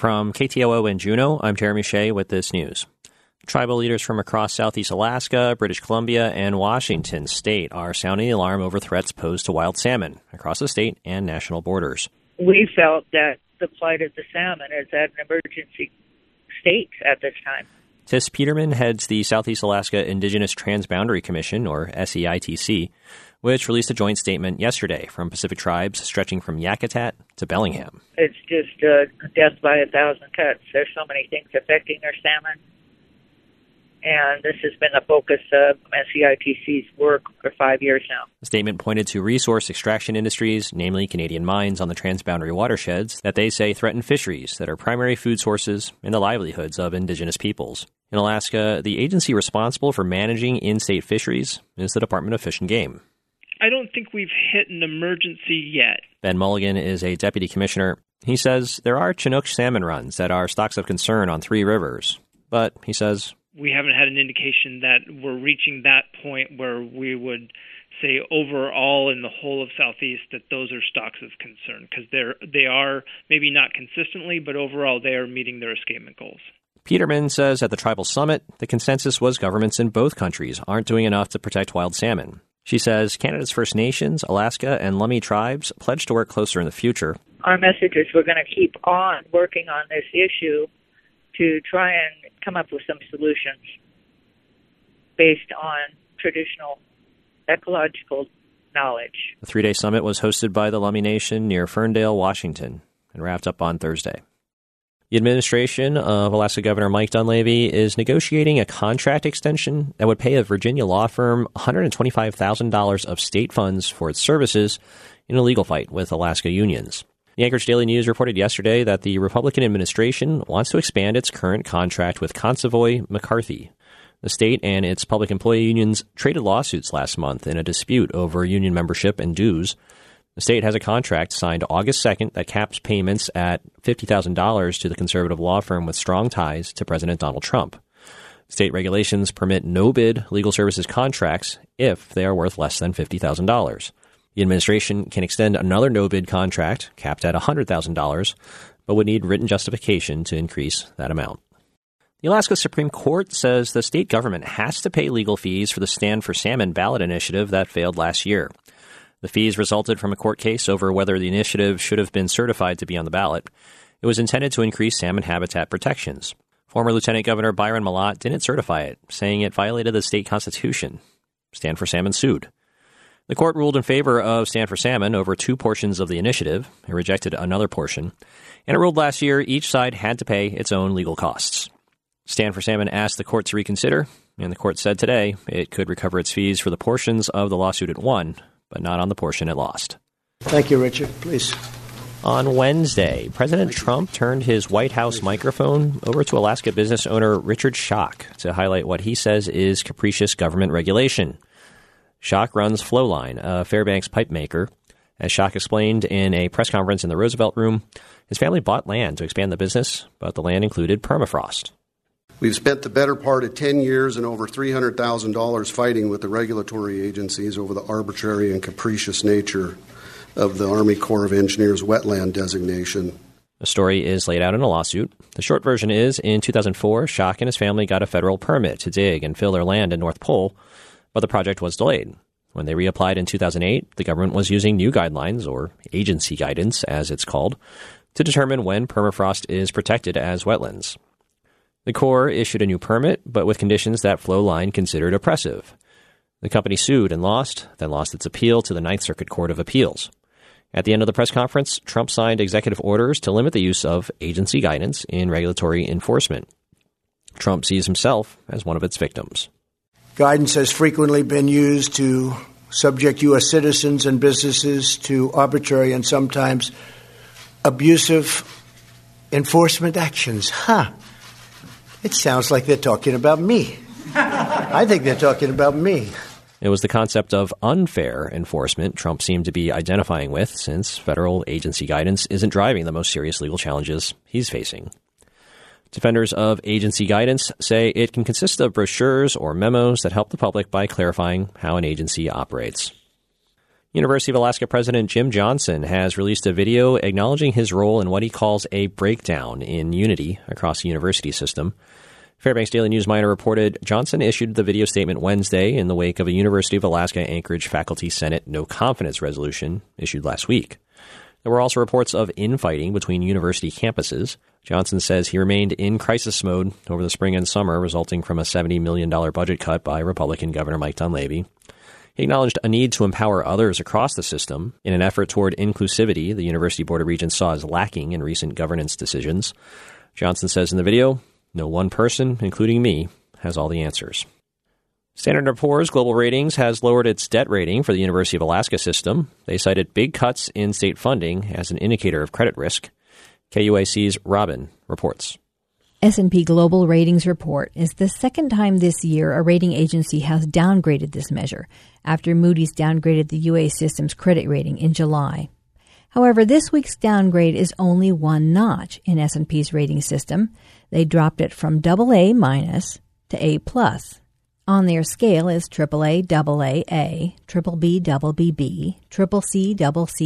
From KTOO in Juneau, I'm Jeremy Shea with this news. Tribal leaders from across southeast Alaska, British Columbia, and Washington state are sounding the alarm over threats posed to wild salmon across the state and national borders. We felt that the plight of the salmon is at an emergency state at this time. Tis Peterman heads the Southeast Alaska Indigenous Transboundary Commission, or SEITC, which released a joint statement yesterday from Pacific tribes stretching from Yakutat to Bellingham. It's just death by 1,000 cuts. There's so many things affecting our salmon. And this has been the focus of SEITC's work for 5 years now. The statement pointed to resource extraction industries, namely Canadian mines on the transboundary watersheds, that they say threaten fisheries that are primary food sources and the livelihoods of Indigenous peoples. In Alaska, the agency responsible for managing in-state fisheries is the Department of Fish and Game. I don't think we've hit an emergency yet. Ben Mulligan is a deputy commissioner. He says there are Chinook salmon runs that are stocks of concern on Three Rivers. But, he says, we haven't had an indication that we're reaching that point where we would say overall in the whole of Southeast that those are stocks of concern, because they are maybe not consistently, but overall they are meeting their escapement goals. Peterman says at the tribal summit, the consensus was governments in both countries aren't doing enough to protect wild salmon. She says Canada's First Nations, Alaska, and Lummi tribes pledged to work closer in the future. Our message is we're going to keep on working on this issue to try and come up with some solutions based on traditional ecological knowledge. The three-day summit was hosted by the Lummi Nation near Ferndale, Washington, and wrapped up on Thursday. The administration of Alaska Governor Mike Dunleavy is negotiating a contract extension that would pay a Virginia law firm $125,000 of state funds for its services in a legal fight with Alaska unions. The Anchorage Daily News reported yesterday that the Republican administration wants to expand its current contract with Consovoy McCarthy. The state and its public employee unions traded lawsuits last month in a dispute over union membership and dues. The state has a contract signed August 2nd that caps payments at $50,000 to the conservative law firm with strong ties to President Donald Trump. State regulations permit no-bid legal services contracts if they are worth less than $50,000. The administration can extend another no-bid contract, capped at $100,000, but would need written justification to increase that amount. The Alaska Supreme Court says the state government has to pay legal fees for the Stand for Salmon ballot initiative that failed last year. The fees resulted from a court case over whether the initiative should have been certified to be on the ballot. It was intended to increase salmon habitat protections. Former Lieutenant Governor Byron Malott didn't certify it, saying it violated the state constitution. Stand for Salmon sued. The court ruled in favor of Stand for Salmon over two portions of the initiative. It rejected another portion. And it ruled last year each side had to pay its own legal costs. Stand for Salmon asked the court to reconsider, and the court said today it could recover its fees for the portions of the lawsuit it won, but not on the portion it lost. Thank you, Richard. Please. On Wednesday, President Trump turned his White House microphone over to Alaska business owner Richard Schock to highlight what he says is capricious government regulation. Schock runs Flowline, a Fairbanks pipe maker. As Schock explained in a press conference in the Roosevelt Room, his family bought land to expand the business, but the land included permafrost. We've spent the better part of 10 years and over $300,000 fighting with the regulatory agencies over the arbitrary and capricious nature of the Army Corps of Engineers wetland designation. The story is laid out in a lawsuit. The short version is, in 2004, Schock and his family got a federal permit to dig and fill their land in North Pole, but the project was delayed. When they reapplied in 2008, the government was using new guidelines, or agency guidance as it's called, to determine when permafrost is protected as wetlands. The Corps issued a new permit, but with conditions that Flowline considered oppressive. The company sued and lost, then lost its appeal to the Ninth Circuit Court of Appeals. At the end of the press conference, Trump signed executive orders to limit the use of agency guidance in regulatory enforcement. Trump sees himself as one of its victims. Guidance has frequently been used to subject U.S. citizens and businesses to arbitrary and sometimes abusive enforcement actions. It sounds like they're talking about me. I think they're talking about me. It was the concept of unfair enforcement Trump seemed to be identifying with, since federal agency guidance isn't driving the most serious legal challenges he's facing. Defenders of agency guidance say it can consist of brochures or memos that help the public by clarifying how an agency operates. University of Alaska President Jim Johnson has released a video acknowledging his role in what he calls a breakdown in unity across the university system. Fairbanks Daily News Miner reported Johnson issued the video statement Wednesday in the wake of a University of Alaska Anchorage Faculty Senate no confidence resolution issued last week. There were also reports of infighting between university campuses. Johnson says he remained in crisis mode over the spring and summer, resulting from a $70 million budget cut by Republican Governor Mike Dunleavy. He acknowledged a need to empower others across the system in an effort toward inclusivity the University Board of Regents saw as lacking in recent governance decisions. Johnson says in the video, "No one person, including me, has all the answers." Standard & Poor's Global Ratings has lowered its debt rating for the University of Alaska system. They cited big cuts in state funding as an indicator of credit risk. KUAC's Robin reports. S&P Global Ratings report is the second time this year a rating agency has downgraded this measure, after Moody's downgraded the UA system's credit rating in July. However, this week's downgrade is only one notch in S&P's rating system. They dropped it from AA- to A+. On their scale is AAA, AA, BBB, BBB, CCC,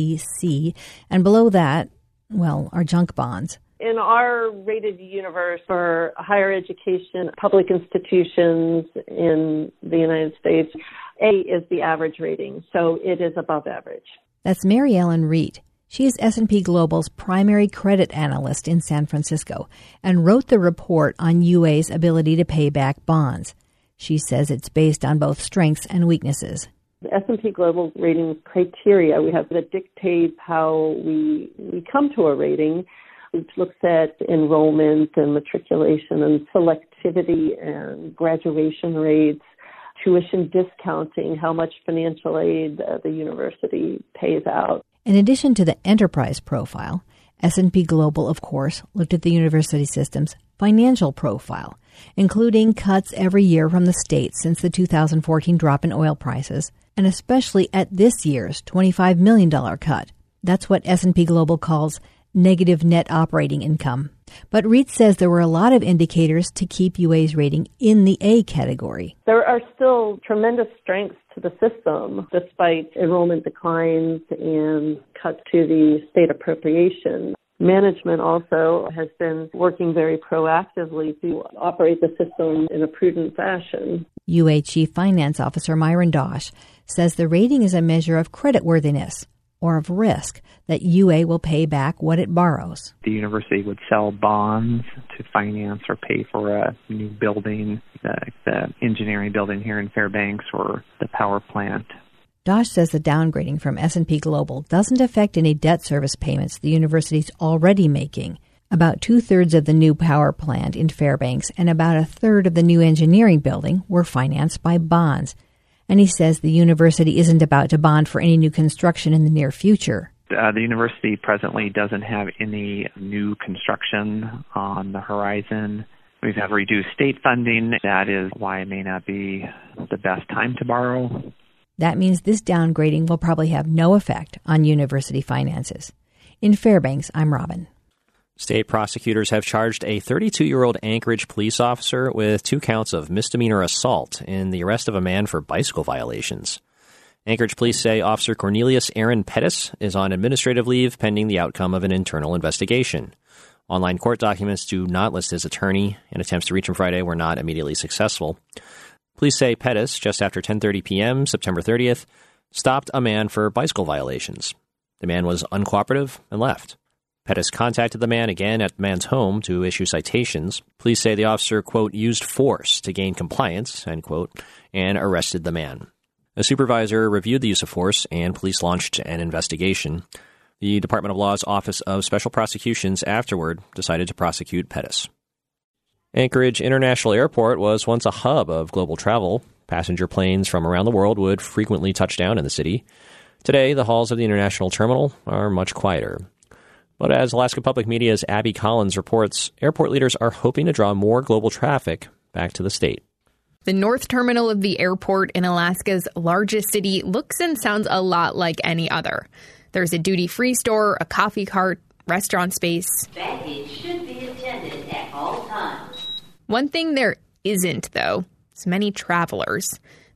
CCC, and below that, well, are junk bonds. In our rated universe for higher education, public institutions in the United States, A is the average rating, so it is above average. That's Mary Ellen Reed. She is S&P Global's primary credit analyst in San Francisco and wrote the report on UA's ability to pay back bonds. She says it's based on both strengths and weaknesses. The S&P Global rating criteria we have that dictate how we come to a rating, which looks at enrollment and matriculation and selectivity and graduation rates, tuition discounting, how much financial aid the university pays out. In addition to the enterprise profile, S&P Global, of course, looked at the university system's financial profile, including cuts every year from the state since the 2014 drop in oil prices, and especially at this year's $25 million cut. That's what S&P Global calls negative net operating income. But Reed says there were a lot of indicators to keep UA's rating in the A category. There are still tremendous strengths to the system, despite enrollment declines and cuts to the state appropriation. Management also has been working very proactively to operate the system in a prudent fashion. UA Chief Finance Officer Myron Dosh says the rating is a measure of creditworthiness or of risk that UA will pay back what it borrows. The university would sell bonds to finance or pay for a new building, the engineering building here in Fairbanks or the power plant. Dosh says the downgrading from S&P Global doesn't affect any debt service payments the university's already making. About 2/3 of the new power plant in Fairbanks and about 1/3 of the new engineering building were financed by bonds. And he says the university isn't about to bond for any new construction in the near future. The university presently doesn't have any new construction on the horizon. We have reduced state funding. That is why it may not be the best time to borrow. That means this downgrading will probably have no effect on university finances. In Fairbanks, I'm Robin. State prosecutors have charged a 32-year-old Anchorage police officer with 2 counts of misdemeanor assault in the arrest of a man for bicycle violations. Anchorage police say Officer Cornelius Aaron Pettis is on administrative leave pending the outcome of an internal investigation. Online court documents do not list his attorney, and attempts to reach him Friday were not immediately successful. Police say Pettis, just after 10:30 p.m., September 30th, stopped a man for bicycle violations. The man was uncooperative and left. Pettis contacted the man again at the man's home to issue citations. Police say the officer, quote, used force to gain compliance, end quote, and arrested the man. A supervisor reviewed the use of force, and police launched an investigation. The Department of Law's Office of Special Prosecutions afterward decided to prosecute Pettis. Anchorage International Airport was once a hub of global travel. Passenger planes from around the world would frequently touch down in the city. Today, the halls of the international terminal are much quieter. But as Alaska Public Media's Abby Collins reports, airport leaders are hoping to draw more global traffic back to the state. The north terminal of the airport in Alaska's largest city looks and sounds a lot like any other. There's a duty-free store, a coffee cart, restaurant space. Baggage should be attended at all times. One thing there isn't, though, is many travelers.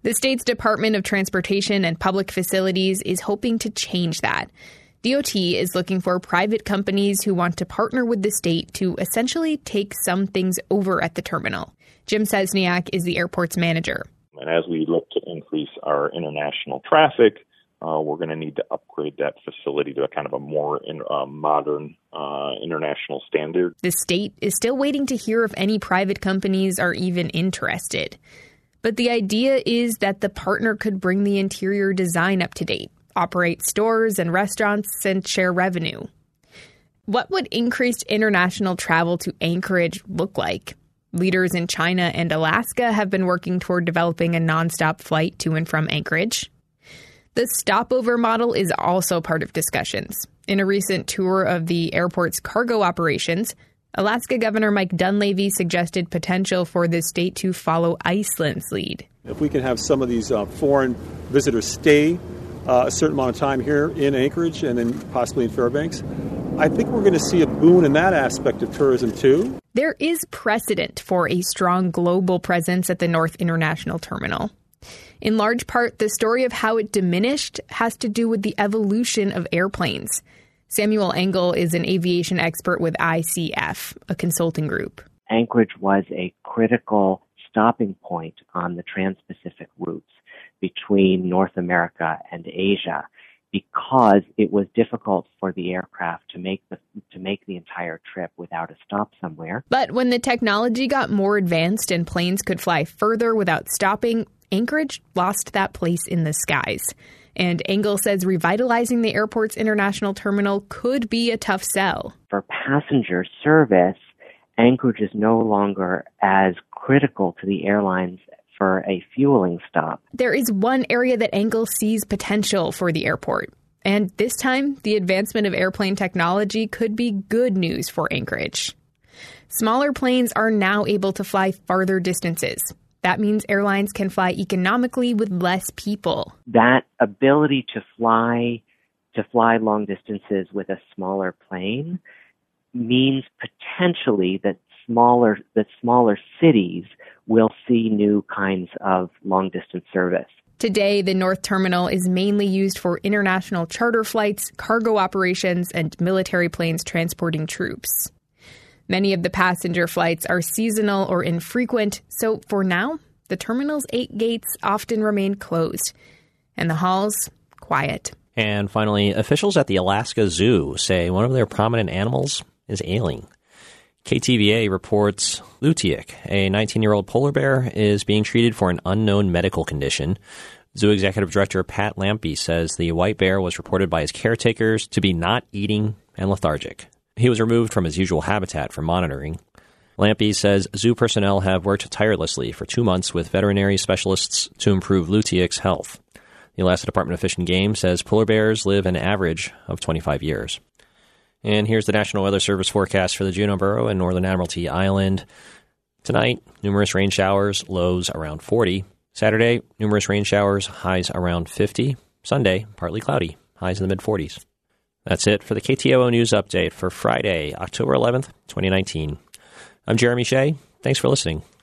The state's Department of Transportation and Public Facilities is hoping to change that. DOT is looking for private companies who want to partner with the state to essentially take some things over at the terminal. Jim Sesniak is the airport's manager. And as we look to increase our international traffic, we're going to need to upgrade that facility to a kind of a more modern international standard. The state is still waiting to hear if any private companies are even interested. But the idea is that the partner could bring the interior design up to date, operate stores and restaurants, and share revenue. What would increased international travel to Anchorage look like? Leaders in China and Alaska have been working toward developing a nonstop flight to and from Anchorage. The stopover model is also part of discussions. In a recent tour of the airport's cargo operations, Alaska Governor Mike Dunleavy suggested potential for the state to follow Iceland's lead. If we can have some of these foreign visitors stay a certain amount of time here in Anchorage and then possibly in Fairbanks, I think we're going to see a boon in that aspect of tourism too. There is precedent for a strong global presence at the North International Terminal. In large part, the story of how it diminished has to do with the evolution of airplanes. Samuel Engel is an aviation expert with ICF, a consulting group. Anchorage was a critical stopping point on the Trans-Pacific routes between North America and Asia, because it was difficult for the aircraft to make the entire trip without a stop somewhere. But when the technology got more advanced and planes could fly further without stopping, Anchorage lost that place in the skies. And Engel says revitalizing the airport's international terminal could be a tough sell. For passenger service, Anchorage is no longer as critical to the airlines for a fueling stop. There is one area that Engel sees potential for the airport. And this time, the advancement of airplane technology could be good news for Anchorage. Smaller planes are now able to fly farther distances. That means airlines can fly economically with less people. That ability to fly long distances with a smaller plane means potentially that smaller cities will see new kinds of long-distance service. Today, the North Terminal is mainly used for international charter flights, cargo operations, and military planes transporting troops. Many of the passenger flights are seasonal or infrequent, so for now, the terminal's 8 gates often remain closed, and the halls quiet. And finally, officials at the Alaska Zoo say one of their prominent animals is ailing. KTVA reports Lutiak, a 19-year-old polar bear, is being treated for an unknown medical condition. Zoo Executive Director Pat Lampy says the white bear was reported by his caretakers to be not eating and lethargic. He was removed from his usual habitat for monitoring. Lampy says zoo personnel have worked tirelessly for 2 months with veterinary specialists to improve Lutiak's health. The Alaska Department of Fish and Game says polar bears live an average of 25 years. And here's the National Weather Service forecast for the Juneau Borough and Northern Admiralty Island. Tonight, numerous rain showers, lows around 40. Saturday, numerous rain showers, highs around 50. Sunday, partly cloudy, highs in the mid-40s. That's it for the KTOO News Update for Friday, October 11th, 2019. I'm Jeremy Shea. Thanks for listening.